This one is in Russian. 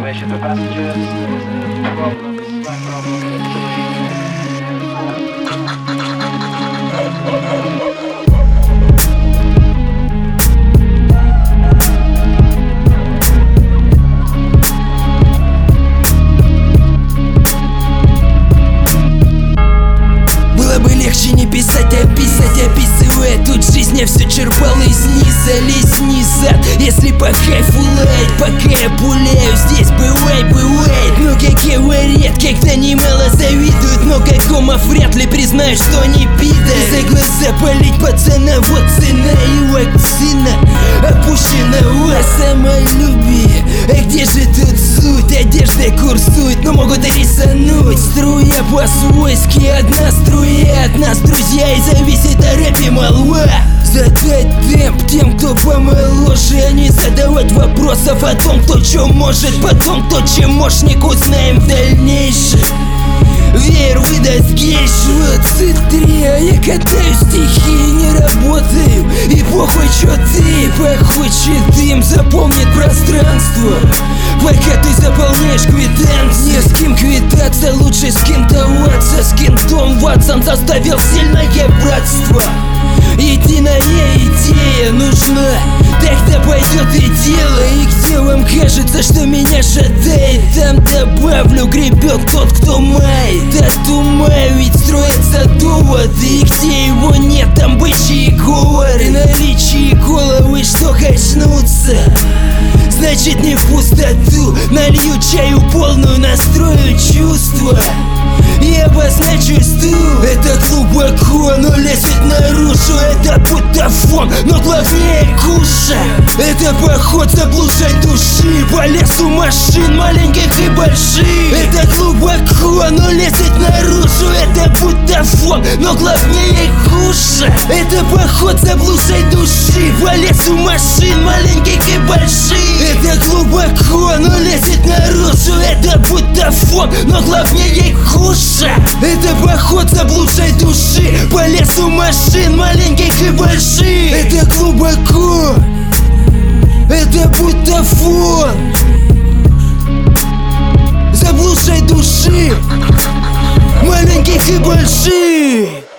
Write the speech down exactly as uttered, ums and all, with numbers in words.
Information to passengers. Problems, my problems. Было бы легче не писать, а писать, описывая. Тут жизнь я все черпал из низа, лезь низа. Если по кайфу лайт, пока я пуляю, здесь бывает, бывает. Но как говорят, когда немало завидуют, но как гомов вряд ли признают, что они пидоры. За глаза полить пацана, вот цена и вакцина опущена о самолюбие. А где же тут суть? Одежда курсует, но могут и рисануть. Струя по-свойски, одна струя от нас, друзья, и зависит о рэпе молва. Задать темп тем, кто помоложе, а не задавать вопросов о том, кто чё может. Потом кто чемошник, узнаем в дальнейшем. Веер выдаст гейшу, цитри, а я катаю стихи, не работаю. И похуй, чё ты, похочет дым, заполнит пространство. Пока ты заполняешь квитанцию, не с кем квитаться, лучше с кем даваться. С кентом Ватсон заставил сильное братство. Единая идея нужна, тогда пойдет и дело. И где вам кажется, что меня шатает, там добавлю, гребет тот, кто мает. От ума ведь строятся доводы, и где его нет, там бычьи говоры. Наличие головы, что качнуться, значит не в пустоту. Налью чаю полную, настрою чувства и обозначу стул. Это глубоко, но лезет наружу. Это будто фон, но главнее куша. Это поход заблуждать души по лесу машин, маленьких и больших. Это глубоко, но лезет наружу. Это будто фон, но главнее куша. Это поход заблуждать души по лесу машин, маленьких и больших. Это глубоко, но лезет наружу. Это будто фон, но главнее куша. Это поход заблудшей души по лесу машин, маленьких и больших. Это глубоко, это будто фон заблудшей души, маленьких и больших.